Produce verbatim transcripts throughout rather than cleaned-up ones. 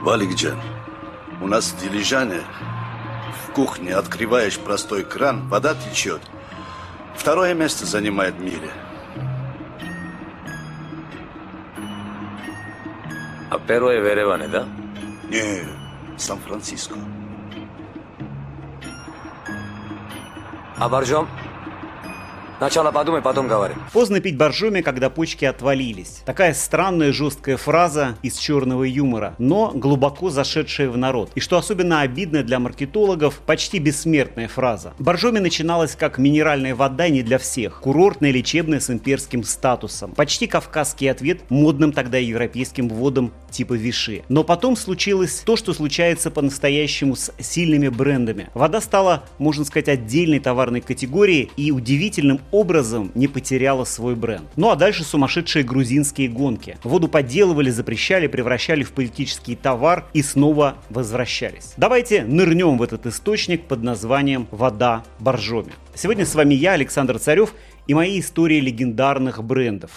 Валикджан, у нас в Дилижане в кухне открываешь простой кран, вода течет. Второе место занимает в мире. А первое в Ереване, да? Не, Сан-Франциско. А боржом? Сначала подумай, потом говорим. Поздно пить боржоми, когда почки отвалились. Такая странная жесткая фраза из черного юмора, но глубоко зашедшая в народ. И что особенно обидно для маркетологов, почти бессмертная фраза. Боржоми начиналась как минеральная вода не для всех. Курортная, лечебная, с имперским статусом. Почти кавказский ответ модным тогда европейским водам типа Виши. Но потом случилось то, что случается по-настоящему с сильными брендами. Вода стала, можно сказать, отдельной товарной категорией и удивительным образом не потеряла свой бренд. Ну а дальше сумасшедшие грузинские гонки. Воду подделывали, запрещали, превращали в политический товар и снова возвращались. Давайте нырнем в этот источник под названием «Вода Боржоми». Сегодня с вами я, Александр Царев, и мои истории легендарных брендов.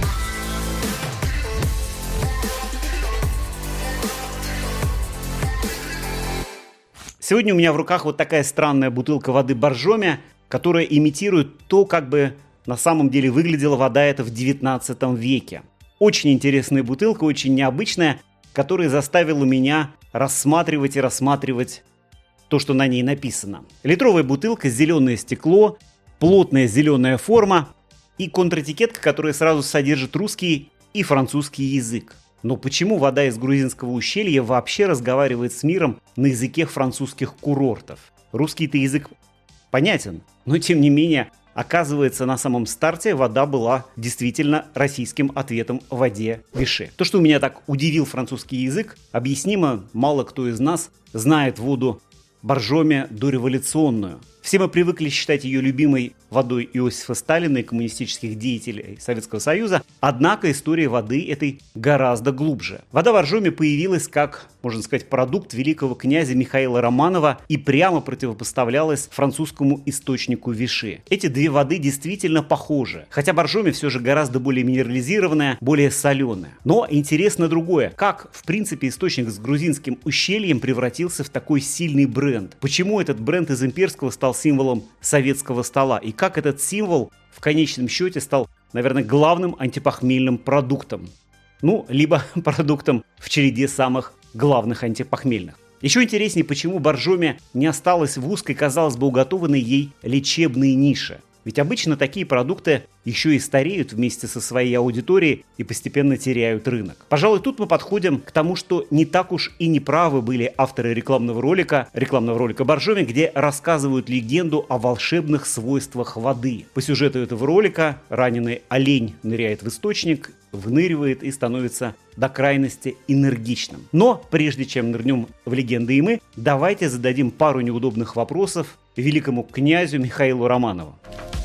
Сегодня у меня в руках вот такая странная бутылка воды Боржоми, которая имитирует то, как бы на самом деле выглядела вода эта в девятнадцатом веке. Очень интересная бутылка, очень необычная, которая заставила меня рассматривать и рассматривать то, что на ней написано. Литровая бутылка, зеленое стекло, плотная зеленая форма и контратикетка, которая сразу содержит русский и французский язык. Но почему вода из грузинского ущелья вообще разговаривает с миром на языке французских курортов? Русский-то язык понятен, но тем не менее, оказывается, на самом старте вода была действительно российским ответом в воде Виши. То, что меня так удивил французский язык, объяснимо, мало кто из нас знает воду Боржоми дореволюционную. Все мы привыкли считать ее любимой водой Иосифа Сталина и коммунистических деятелей Советского Союза, однако история воды этой гораздо глубже. Вода Боржоми появилась как, можно сказать, продукт великого князя Михаила Романова и прямо противопоставлялась французскому источнику Виши. Эти две воды действительно похожи, хотя Боржоми все же гораздо более минерализированная, более соленая. Но интересно другое, как, в принципе, источник с грузинским ущельем превратился в такой сильный бренд. Почему этот бренд из имперского стал символом советского стола, и как этот символ в конечном счете стал, наверное, главным антипохмельным продуктом. Ну, либо продуктом в череде самых главных антипохмельных. Еще интереснее, почему Боржоми не осталась в узкой, казалось бы, уготованной ей лечебной нише. Ведь обычно такие продукты еще и стареют вместе со своей аудиторией и постепенно теряют рынок. Пожалуй, тут мы подходим к тому, что не так уж и не правы были авторы рекламного ролика, рекламного ролика Боржоми, где рассказывают легенду о волшебных свойствах воды. По сюжету этого ролика раненый олень ныряет в источник, выныривает и становится до крайности энергичным. Но прежде чем нырнем в легенды и мы, давайте зададим пару неудобных вопросов великому князю Михаилу Романову.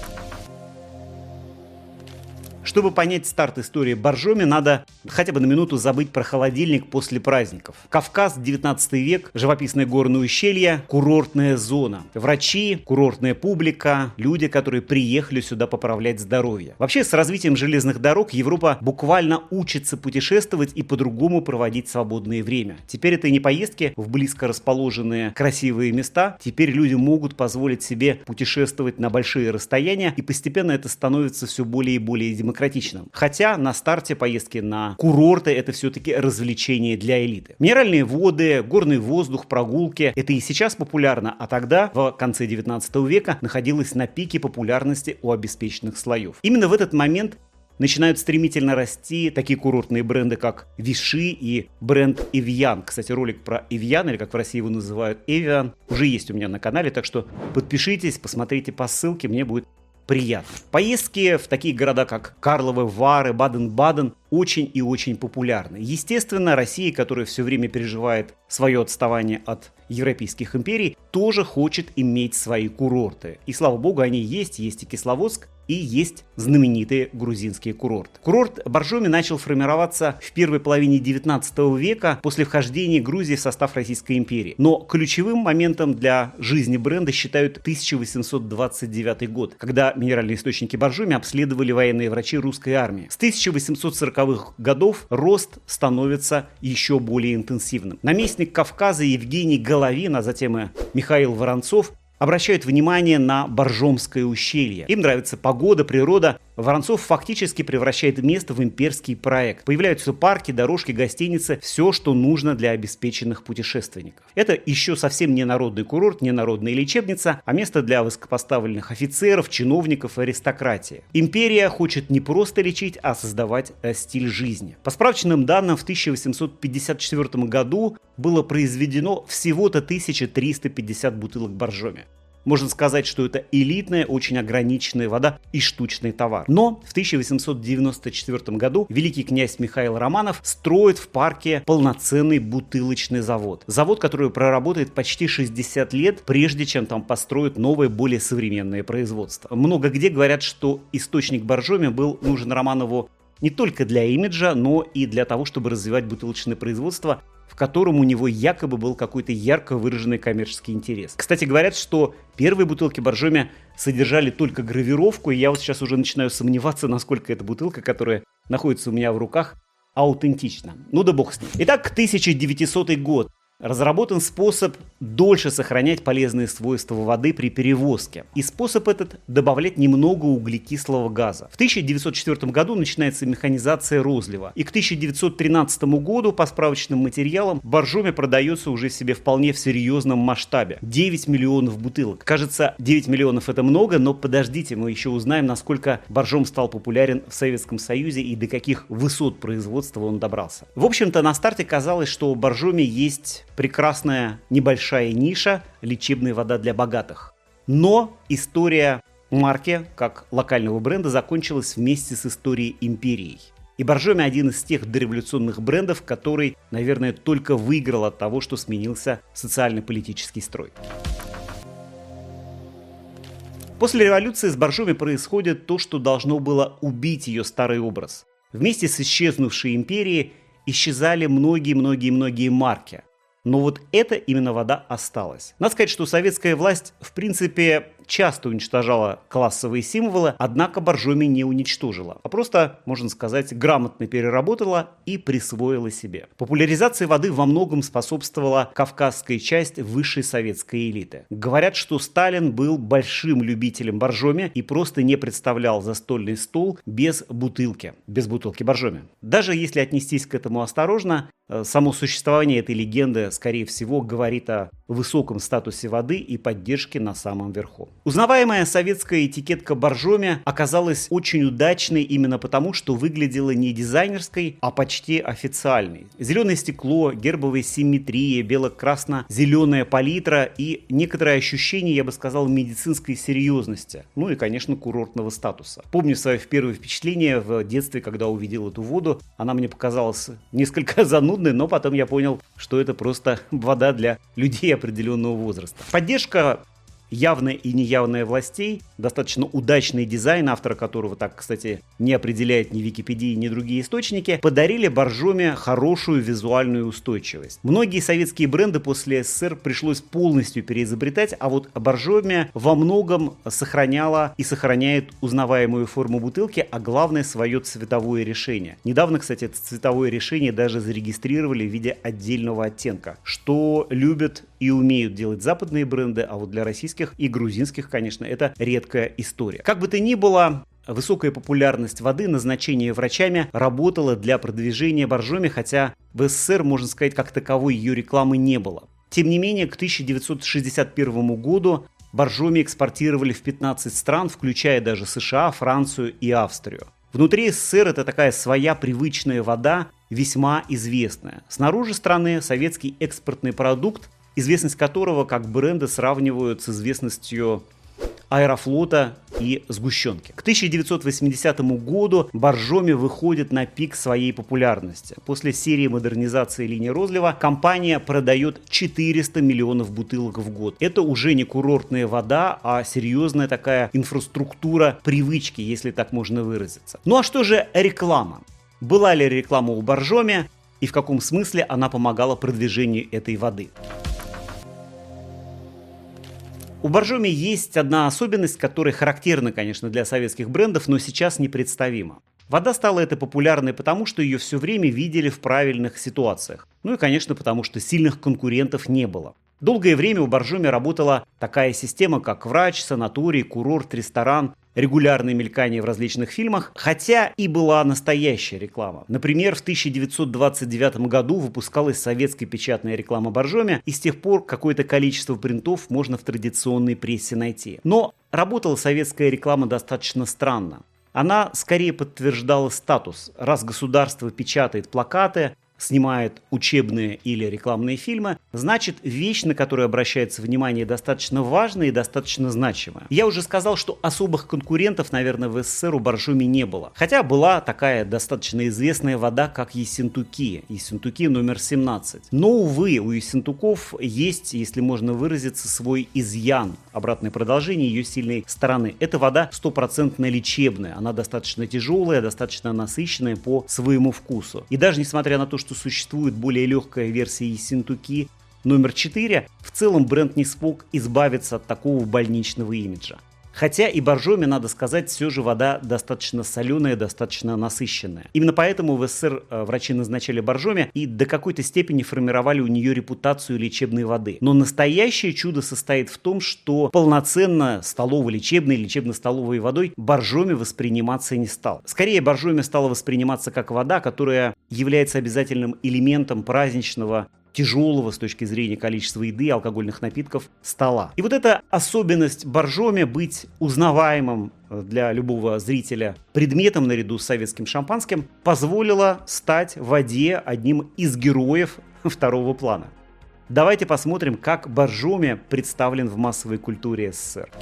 Чтобы понять старт истории Боржоми, надо хотя бы на минуту забыть про холодильник после праздников. Кавказ, девятнадцатый век, живописное горное ущелье, курортная зона. Врачи, курортная публика, люди, которые приехали сюда поправлять здоровье. Вообще, с развитием железных дорог Европа буквально учится путешествовать и по-другому проводить свободное время. Теперь это не поездки в близко расположенные красивые места. Теперь люди могут позволить себе путешествовать на большие расстояния, и постепенно это становится все более и более демократичным. Хотя на старте поездки на курорты это все-таки развлечение для элиты. Минеральные воды, горный воздух, прогулки — это и сейчас популярно, а тогда, в конце девятнадцатого века, находилось на пике популярности у обеспеченных слоев. Именно в этот момент начинают стремительно расти такие курортные бренды, как Виши и бренд Evian. Кстати, ролик про Evian, или как в России его называют Evian, уже есть у меня на канале, так что подпишитесь, посмотрите по ссылке, мне будет приятно. Поездки в такие города, как Карловы Вары, Баден-Баден, очень и очень популярны. Естественно, Россия, которая все время переживает свое отставание от европейских империй, тоже хочет иметь свои курорты. И слава богу, они есть. Есть и Кисловодск, и есть знаменитые грузинские курорты. Курорт Боржоми начал формироваться в первой половине девятнадцатого века после вхождения Грузии в состав Российской империи. Но ключевым моментом для жизни бренда считают тысяча восемьсот двадцать девятый год, когда минеральные источники Боржоми обследовали военные врачи русской армии. С тысяча восемьсот сороковых годов рост становится еще более интенсивным. Наместник Кавказа Евгений Головин, а затем и Михаил Воронцов обращают внимание на Боржомское ущелье. Им нравится погода, природа. Воронцов фактически превращает место в имперский проект. Появляются парки, дорожки, гостиницы, все, что нужно для обеспеченных путешественников. Это еще совсем не народный курорт, не народная лечебница, а место для высокопоставленных офицеров, чиновников и аристократии. Империя хочет не просто лечить, а создавать э, стиль жизни. По справочным данным, в тысяча восемьсот пятьдесят четвёртом году было произведено всего-то тысяча триста пятьдесят бутылок Боржоми. Можно сказать, что это элитная, очень ограниченная вода и штучный товар. Но в тысяча восемьсот девяносто четвёртом году великий князь Михаил Романов строит в парке полноценный бутылочный завод. Завод, который проработает почти шестьдесят лет, прежде чем там построят новое, более современное производство. Много где говорят, что источник Боржоми был нужен Романову не только для имиджа, но и для того, чтобы развивать бутылочное производство, в котором у него якобы был какой-то ярко выраженный коммерческий интерес. Кстати, говорят, что первые бутылки Боржоми содержали только гравировку, и я вот сейчас уже начинаю сомневаться, насколько эта бутылка, которая находится у меня в руках, аутентична. Ну да бог с ним. Итак, тысяча девятисотый год. Разработан способ дольше сохранять полезные свойства воды при перевозке. И способ этот — добавлять немного углекислого газа. В тысяча девятьсот четвёртом году начинается механизация розлива. И к тысяча девятьсот тринадцатому году по справочным материалам Боржоми продается уже себе вполне в серьезном масштабе. девять миллионов бутылок. Кажется, девять миллионов это много, но подождите, мы еще узнаем, насколько Боржом стал популярен в Советском Союзе и до каких высот производства он добрался. В общем-то, на старте казалось, что у Боржоми есть прекрасная небольшая ниша — лечебная вода для богатых. Но история марки, как локального бренда, закончилась вместе с историей империи. И Боржоми — один из тех дореволюционных брендов, который, наверное, только выиграл от того, что сменился социально-политический строй. После революции с Боржоми происходит то, что должно было убить ее старый образ. Вместе с исчезнувшей империей исчезали многие-многие-многие марки. Но вот эта именно вода осталась. Надо сказать, что советская власть, в принципе, часто уничтожала классовые символы, однако Боржоми не уничтожила, а просто, можно сказать, грамотно переработала и присвоила себе. Популяризации воды во многом способствовала кавказская часть высшей советской элиты. Говорят, что Сталин был большим любителем Боржоми и просто не представлял застольный стол без бутылки, без бутылки Боржоми. Даже если отнестись к этому осторожно, само существование этой легенды, скорее всего, говорит о высоком статусе воды и поддержке на самом верху. Узнаваемая советская этикетка Боржоми оказалась очень удачной именно потому, что выглядела не дизайнерской, а почти официальной. Зеленое стекло, гербовая симметрия, бело-красно-зеленая палитра и некоторое ощущение, я бы сказал, медицинской серьезности. Ну и, конечно, курортного статуса. Помню свое первое впечатление в детстве, когда увидел эту воду. Она мне показалась несколько занудной, но потом я понял, что это просто вода для людей определенного возраста. Поддержка явная и неявная властей, достаточно удачный дизайн, автора которого так, кстати, не определяет ни Википедия, ни другие источники, подарили Боржоми хорошую визуальную устойчивость. Многие советские бренды после СССР пришлось полностью переизобретать, а вот Боржоми во многом сохраняла и сохраняет узнаваемую форму бутылки, а главное свое цветовое решение. Недавно, кстати, это цветовое решение даже зарегистрировали в виде отдельного оттенка, что любят и умеют делать западные бренды, а вот для российских и грузинских, конечно, это редкая история. Как бы то ни было, высокая популярность воды, назначение врачами работала для продвижения Боржоми, хотя в СССР, можно сказать, как таковой ее рекламы не было. Тем не менее, к тысяча девятьсот шестьдесят первому году Боржоми экспортировали в пятнадцать стран, включая даже США, Францию и Австрию. Внутри СССР это такая своя привычная вода, весьма известная. Снаружи страны советский экспортный продукт, известность которого как бренда сравнивают с известностью Аэрофлота и сгущенки. К тысяча девятьсот восьмидесятому году Боржоми выходит на пик своей популярности. После серии модернизации линии розлива компания продает четыреста миллионов бутылок в год. Это уже не курортная вода, а серьезная такая инфраструктура привычки, если так можно выразиться. Ну а что же реклама? Была ли реклама у Боржоми и в каком смысле она помогала продвижению этой воды? У Боржоми есть одна особенность, которая характерна, конечно, для советских брендов, но сейчас непредставима. Вода стала этой популярной потому, что ее все время видели в правильных ситуациях. Ну и, конечно, потому что сильных конкурентов не было. Долгое время у Боржоми работала такая система, как врач, санаторий, курорт, ресторан, регулярное мелькание в различных фильмах, хотя и была настоящая реклама. Например, в тысяча девятьсот двадцать девятом году выпускалась советская печатная реклама Боржоми, и с тех пор какое-то количество принтов можно в традиционной прессе найти. Но работала советская реклама достаточно странно. Она скорее подтверждала статус. Раз государство печатает плакаты, снимает учебные или рекламные фильмы, значит, вещь, на которую обращается внимание, достаточно важная и достаточно значимая. Я уже сказал, что особых конкурентов, наверное, в СССР у Боржоми не было. Хотя была такая достаточно известная вода, как Ессентуки. Ессентуки номер семнадцать. Но, увы, у Ессентуков есть, если можно выразиться, свой изъян. Обратное продолжение ее сильной стороны. Эта вода стопроцентно лечебная. Она достаточно тяжелая, достаточно насыщенная по своему вкусу. И даже несмотря на то, что существует более легкая версия Ессентуки номер четыре, в целом бренд не смог избавиться от такого больничного имиджа. Хотя и Боржоми, надо сказать, все же вода достаточно соленая, достаточно насыщенная. Именно поэтому в СССР врачи назначали Боржоми и до какой-то степени формировали у нее репутацию лечебной воды. Но настоящее чудо состоит в том, что полноценно столово-лечебной, лечебно-столовой водой Боржоми восприниматься не стал. Скорее, Боржоми стала восприниматься как вода, которая является обязательным элементом праздничного, тяжелого с точки зрения количества еды и алкогольных напитков стола. И вот эта особенность Боржоми быть узнаваемым для любого зрителя предметом наряду с советским шампанским позволила стать воде одним из героев второго плана. Давайте посмотрим, как Боржоми представлен в массовой культуре СССР.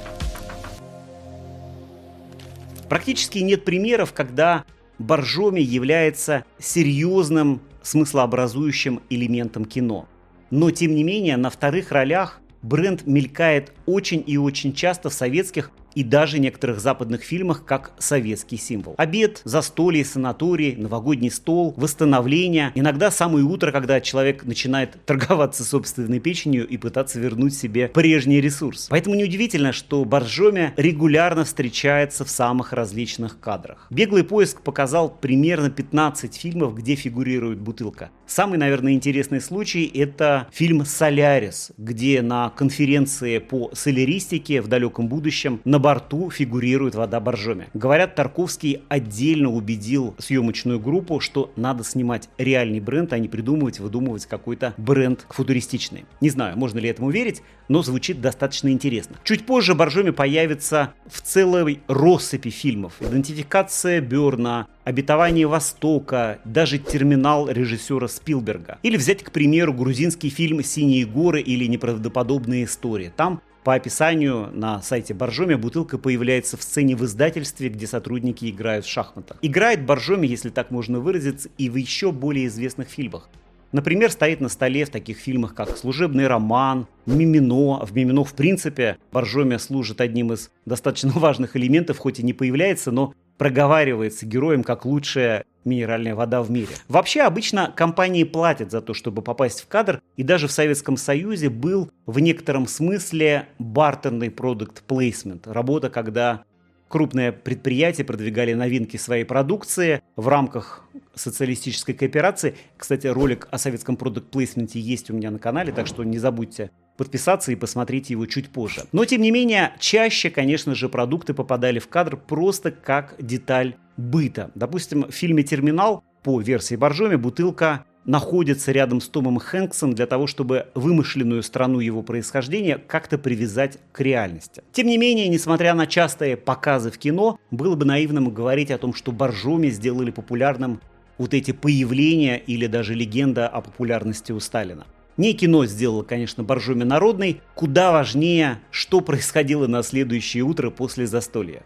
Практически нет примеров, когда Боржоми является серьезным смыслообразующим элементом кино. Но, тем не менее, на вторых ролях бренд мелькает очень и очень часто в советских и даже некоторых западных фильмах как советский символ. Обед, застолье, санаторий, новогодний стол, восстановление. Иногда самое утро, когда человек начинает торговаться собственной печенью и пытаться вернуть себе прежний ресурс. Поэтому неудивительно, что Боржоми регулярно встречается в самых различных кадрах. Беглый поиск показал примерно пятнадцать фильмов, где фигурирует бутылка. Самый, наверное, интересный случай – это фильм «Солярис», где на конференции по соляристике в далеком будущем на борту фигурирует вода Боржоми. Говорят, Тарковский отдельно убедил съемочную группу, что надо снимать реальный бренд, а не придумывать, выдумывать какой-то бренд футуристичный. Не знаю, можно ли этому верить, но звучит достаточно интересно. Чуть позже Боржоми появится в целой россыпи фильмов. «Идентификация Бёрна», «Обетование Востока», даже «Терминал» режиссера Спилберга. Или взять, к примеру, грузинский фильм «Синие горы» или «Неправдоподобные истории». Там, по описанию на сайте Боржоми, бутылка появляется в сцене в издательстве, где сотрудники играют в шахматы. Играет Боржоми, если так можно выразиться, и в еще более известных фильмах. Например, стоит на столе в таких фильмах, как «Служебный роман», «Мимино». В «Мимино», в принципе, Боржоми служит одним из достаточно важных элементов, хоть и не появляется, но проговаривается героем как лучшая минеральная вода в мире. Вообще, обычно компании платят за то, чтобы попасть в кадр, и даже в Советском Союзе был в некотором смысле бартерный продукт плейсмент. Работа, когда крупные предприятия продвигали новинки своей продукции в рамках социалистической кооперации. Кстати, ролик о советском продукт-плейсменте есть у меня на канале, так что не забудьте подписаться и посмотреть его чуть позже. Но, тем не менее, чаще, конечно же, продукты попадали в кадр просто как деталь быта. Допустим, в фильме «Терминал» по версии Боржоми бутылка находится рядом с Томом Хэнксом для того, чтобы вымышленную страну его происхождения как-то привязать к реальности. Тем не менее, несмотря на частые показы в кино, было бы наивным говорить о том, что Боржоми сделали популярным вот эти появления или даже легенда о популярности у Сталина. Не кино сделало, конечно, Боржоми народной, куда важнее, что происходило на следующее утро после застолья.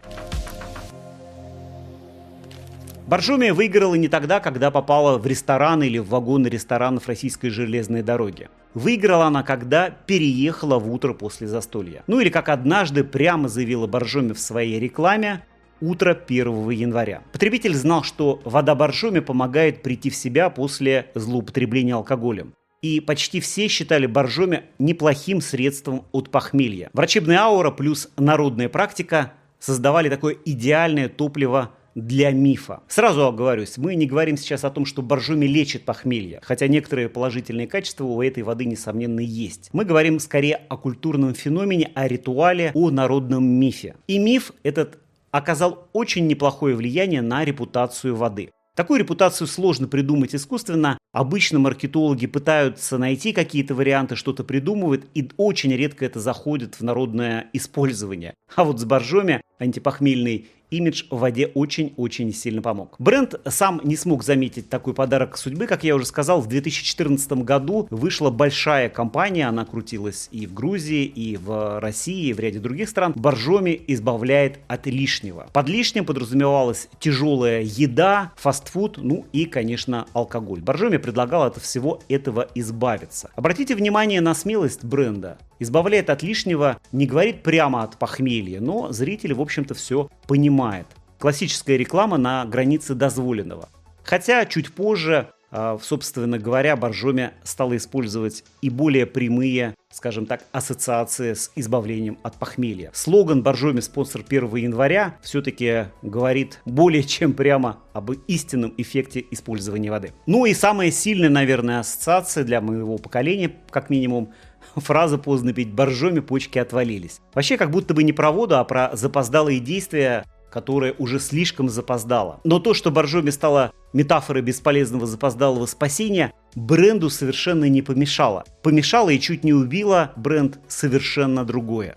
Боржоми выиграла не тогда, когда попала в ресторан или в вагоны ресторанов российской железной дороги. Выиграла она, когда переехала в утро после застолья. Ну или, как однажды прямо заявила Боржоми в своей рекламе, утро первого января. Потребитель знал, что вода Боржоми помогает прийти в себя после злоупотребления алкоголем. И почти все считали Боржоми неплохим средством от похмелья. Врачебная аура плюс народная практика создавали такое идеальное топливо для мифа. Сразу оговорюсь, мы не говорим сейчас о том, что Боржоми лечит похмелье, хотя некоторые положительные качества у этой воды, несомненно, есть. Мы говорим скорее о культурном феномене, о ритуале, о народном мифе. И миф этот оказал очень неплохое влияние на репутацию воды. Такую репутацию сложно придумать искусственно. Обычно маркетологи пытаются найти какие-то варианты, что-то придумывают, и очень редко это заходит в народное использование. А вот с Боржоми антипохмельный имидж в воде очень-очень сильно помог. Бренд сам не смог заметить такой подарок судьбы. Как я уже сказал, в две тысячи четырнадцатом году вышла большая кампания, она крутилась и в Грузии, и в России, и в ряде других стран. Боржоми избавляет от лишнего. Под лишним подразумевалась тяжелая еда, фастфуд, ну и, конечно, алкоголь. Боржоми предлагал от всего этого избавиться. Обратите внимание на смелость бренда. Избавляет от лишнего не говорит прямо от похмелья, но зритель, в общем-то, все понимает. Классическая реклама на границе дозволенного. Хотя чуть позже, собственно говоря, Боржоми стала использовать и более прямые, скажем так, ассоциации с избавлением от похмелья. Слоган «Боржоми спонсор первого января» все-таки говорит более чем прямо об истинном эффекте использования воды. Ну и самая сильная, наверное, ассоциация для моего поколения, как минимум, фраза «поздно пить Боржоми, почки отвалились». Вообще как будто бы не про воду, а про запоздалые действия, которое уже слишком запоздало. Но то, что Боржоми стала метафорой бесполезного запоздалого спасения, бренду совершенно не помешало. Помешало и чуть не убило бренд совершенно другое.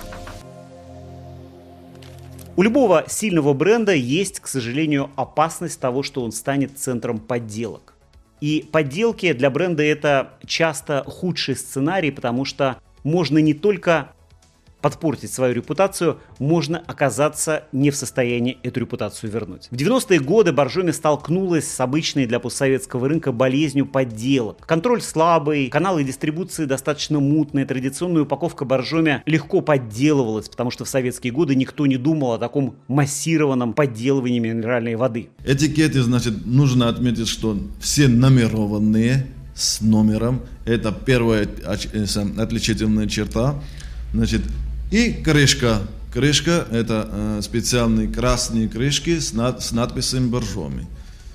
У любого сильного бренда есть, к сожалению, опасность того, что он станет центром подделок. И подделки для бренда это часто худший сценарий, потому что можно не только подпортить свою репутацию, можно оказаться не в состоянии эту репутацию вернуть. В девяностые годы Боржоми столкнулась с обычной для постсоветского рынка болезнью подделок. Контроль слабый, каналы дистрибуции достаточно мутные, традиционная упаковка Боржоми легко подделывалась, потому что в советские годы никто не думал о таком массированном подделывании минеральной воды. Этикеты, значит, нужно отметить, что все номерованные с номером. Это первая отличительная черта. Значит, и крышка. Крышка – это э, специальные красные крышки с, над, с надписью Боржоми.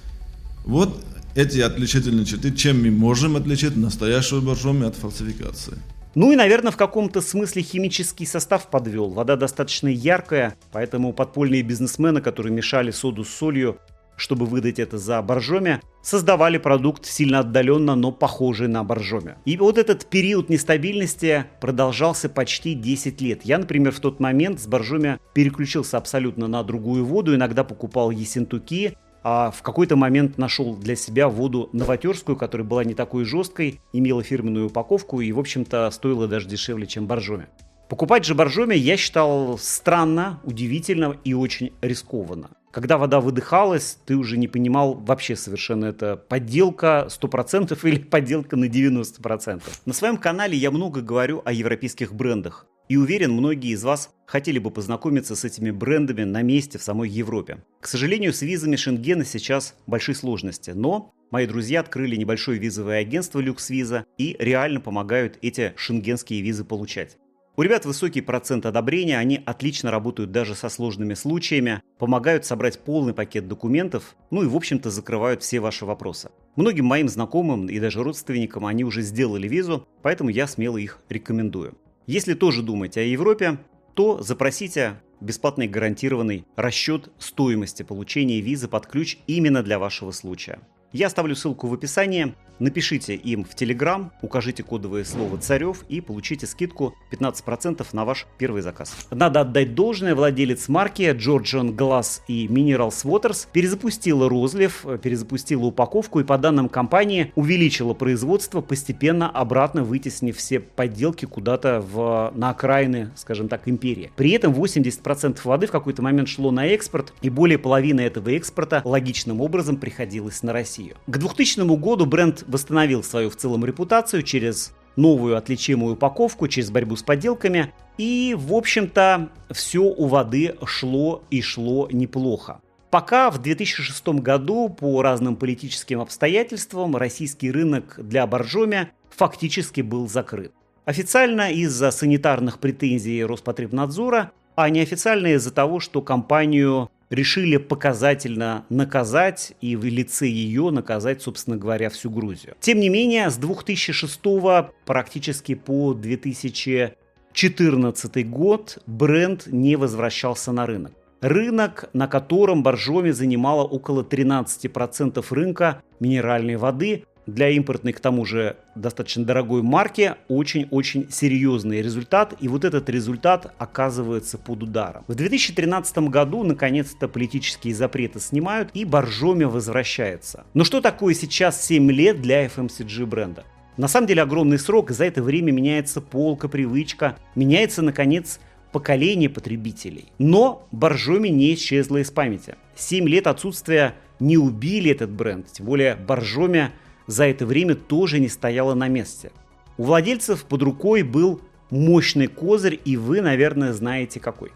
Вот эти отличительные черты, чем мы можем отличить настоящую Боржоми от фальсификации. Ну и, наверное, в каком-то смысле химический состав подвел. Вода достаточно яркая, поэтому подпольные бизнесмены, которые мешали соду с солью, чтобы выдать это за Боржоми, создавали продукт сильно отдаленно, но похожий на Боржоми. И вот этот период нестабильности продолжался почти десять лет. Я, например, в тот момент с Боржоми переключился абсолютно на другую воду, иногда покупал Ессентуки, а в какой-то момент нашел для себя воду новотерскую, которая была не такой жесткой, имела фирменную упаковку и, в общем-то, стоила даже дешевле, чем Боржоми. Покупать же Боржоми я считал странно, удивительно и очень рискованно. Когда вода выдыхалась, ты уже не понимал вообще совершенно, это подделка сто процентов или подделка на девяносто процентов. На своем канале я много говорю о европейских брендах. И уверен, многие из вас хотели бы познакомиться с этими брендами на месте в самой Европе. К сожалению, с визами Шенгена сейчас большие сложности, но мои друзья открыли небольшое визовое агентство LuxVisa и реально помогают эти шенгенские визы получать. У ребят высокий процент одобрения, они отлично работают даже со сложными случаями, помогают собрать полный пакет документов, ну и в общем-то закрывают все ваши вопросы. Многим моим знакомым и даже родственникам они уже сделали визу, поэтому я смело их рекомендую. Если тоже думаете о Европе, то запросите бесплатный гарантированный расчет стоимости получения визы под ключ именно для вашего случая. Я оставлю ссылку в описании. напишите им в Telegram, укажите кодовое слово «Царев» и получите скидку пятнадцать процентов на ваш первый заказ. Надо отдать должное, владелец марки Georgian Glass и Minerals Waters перезапустила розлив, перезапустила упаковку и, по данным компании, увеличила производство, постепенно обратно вытеснив все подделки куда-то в, на окраины, скажем так, империи. При этом восемьдесят процентов воды в какой-то момент шло на экспорт, и более половины этого экспорта логичным образом приходилось на Россию. К двухтысячному году бренд восстановил свою в целом репутацию через новую отличимую упаковку, через борьбу с подделками. И, в общем-то, все у воды шло и шло неплохо. Пока в две тысячи шестом году по разным политическим обстоятельствам российский рынок для Боржоми фактически был закрыт. Официально из-за санитарных претензий Роспотребнадзора, а неофициально из-за того, что компанию решили показательно наказать и в лице ее наказать, собственно говоря, всю Грузию. Тем не менее, с две тысячи шестого практически по две тысячи четырнадцатый год бренд не возвращался на рынок. Рынок, на котором Боржоми занимала около тринадцать процентов рынка минеральной воды, для импортной, к тому же, достаточно дорогой марки, очень-очень серьезный результат. И вот этот результат оказывается под ударом. В две тысячи тринадцатом году, наконец-то, политические запреты снимают, и Боржоми возвращается. Но что такое сейчас семь лет для эф эм си джи бренда? На самом деле огромный срок, за это время меняется полка, привычка, меняется, наконец, поколение потребителей. Но Боржоми не исчезла из памяти. семь лет отсутствия не убили этот бренд, тем более Боржоми за это время тоже не стояла на месте. У владельцев под рукой был мощный козырь, и вы, наверное, знаете какой.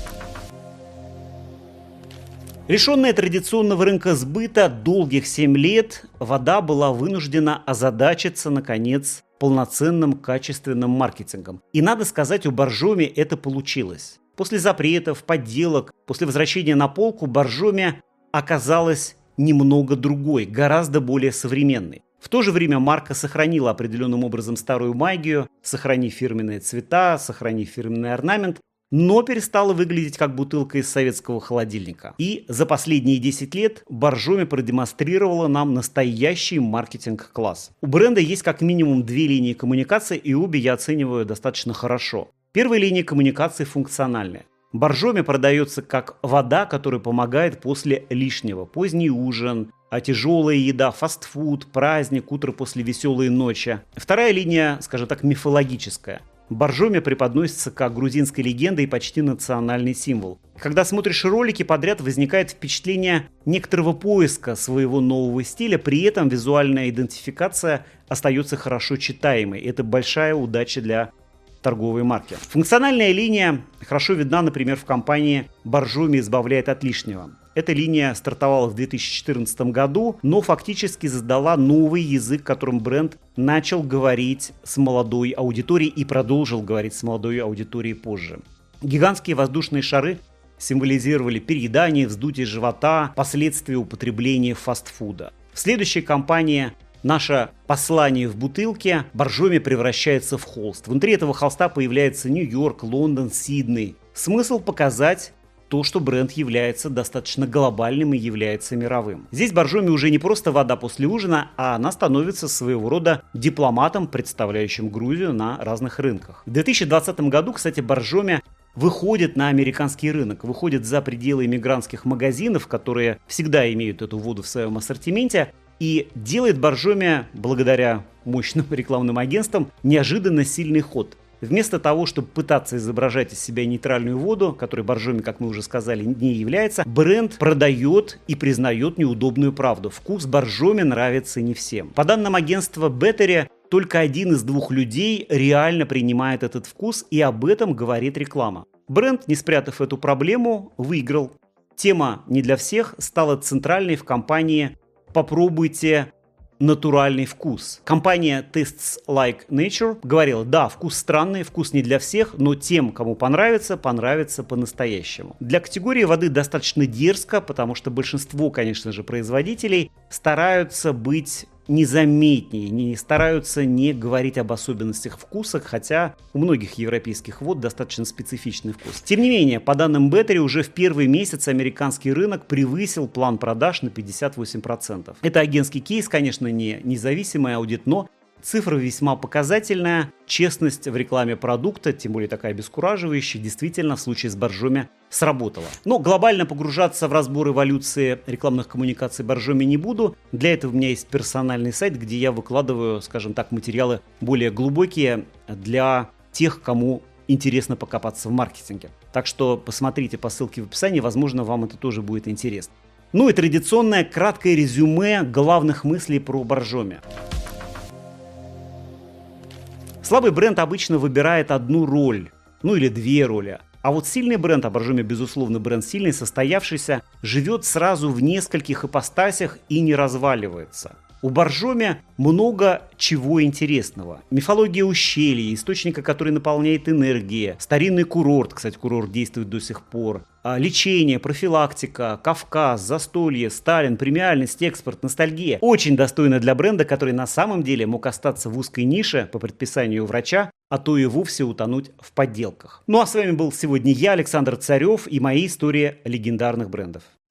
Лишенная традиционного рынка сбыта долгих семь лет, вода была вынуждена озадачиться, наконец, полноценным качественным маркетингом. И надо сказать, у Боржоми это получилось. После запретов, подделок, после возвращения на полку Боржоми оказалась немного другой, гораздо более современной. В то же время марка сохранила определенным образом старую магию, сохранив фирменные цвета, сохранив фирменный орнамент, но перестала выглядеть как бутылка из советского холодильника. И за последние десять лет Боржоми продемонстрировала нам настоящий маркетинг-класс. У бренда есть как минимум две линии коммуникации, и обе я оцениваю достаточно хорошо. Первая линия коммуникации функциональная. Боржоми продается как вода, которая помогает после лишнего. Поздний ужин, а тяжелая еда, фастфуд, праздник, утро после веселой ночи. Вторая линия, скажем так, мифологическая. Боржоми преподносится как грузинская легенда и почти национальный символ. Когда смотришь ролики подряд, возникает впечатление некоторого поиска своего нового стиля, при этом визуальная идентификация остается хорошо читаемой. Это большая удача для торговой марки. Функциональная линия хорошо видна, например, в компании «Боржоми избавляет от лишнего». Эта линия стартовала в две тысячи четырнадцатом году, но фактически задала новый язык, которым бренд начал говорить с молодой аудиторией и продолжил говорить с молодой аудиторией позже. Гигантские воздушные шары символизировали переедание, вздутие живота, последствия употребления фастфуда. В следующей кампании наше послание в бутылке Боржоми превращается в холст. Внутри этого холста появляется Нью-Йорк, Лондон, Сидней. Смысл показать то, что бренд является достаточно глобальным и является мировым. Здесь Боржоми уже не просто вода после ужина, а она становится своего рода дипломатом, представляющим Грузию на разных рынках. В две тысячи двадцатом году, кстати, Боржоми выходит на американский рынок, выходит за пределы иммигрантских магазинов, которые всегда имеют эту воду в своем ассортименте, и делает Боржоми, благодаря мощным рекламным агентствам, неожиданно сильный ход. Вместо того, чтобы пытаться изображать из себя нейтральную воду, которой Боржоми, как мы уже сказали, не является, бренд продает и признает неудобную правду. Вкус Боржоми нравится не всем. По данным агентства Battery, только один из двух людей реально принимает этот вкус, и об этом говорит реклама. Бренд, не спрятав эту проблему, выиграл. Тема «Не для всех» стала центральной в кампании «Попробуйте натуральный вкус». Компания Tastes Like Nature говорила: да, вкус странный, вкус не для всех, но тем, кому понравится, понравится по-настоящему. Для категории воды достаточно дерзко, потому что большинство, конечно же, производителей стараются быть незаметнее, не стараются не говорить об особенностях вкуса, хотя у многих европейских вод достаточно специфичный вкус. Тем не менее, по данным Battery, уже в первый месяц американский рынок превысил план продаж на пятьдесят восемь процентов. Это агентский кейс, конечно, не независимый аудит, но цифра весьма показательная. Честность в рекламе продукта, тем более такая обескураживающая, действительно в случае с Боржоми сработала. Но глобально погружаться в разбор эволюции рекламных коммуникаций Боржоми не буду. Для этого у меня есть персональный сайт, где я выкладываю, скажем так, материалы более глубокие для тех, кому интересно покопаться в маркетинге. Так что посмотрите по ссылке в описании, возможно, вам это тоже будет интересно. Ну и традиционное краткое резюме главных мыслей про Боржоми. Слабый бренд обычно выбирает одну роль, ну или две роли. А вот сильный бренд, а Боржоми, безусловно, бренд сильный, состоявшийся, живет сразу в нескольких ипостасях и не разваливается. У Боржоми много чего интересного. Мифология ущелья, источника, который наполняет энергией, старинный курорт, кстати, курорт действует до сих пор, лечение, профилактика, Кавказ, застолье, Сталин, премиальность, экспорт, ностальгия. Очень достойно для бренда, который на самом деле мог остаться в узкой нише по предписанию врача, а то и вовсе утонуть в подделках. Ну а с вами был сегодня я, Александр Царев, и мои истории легендарных брендов.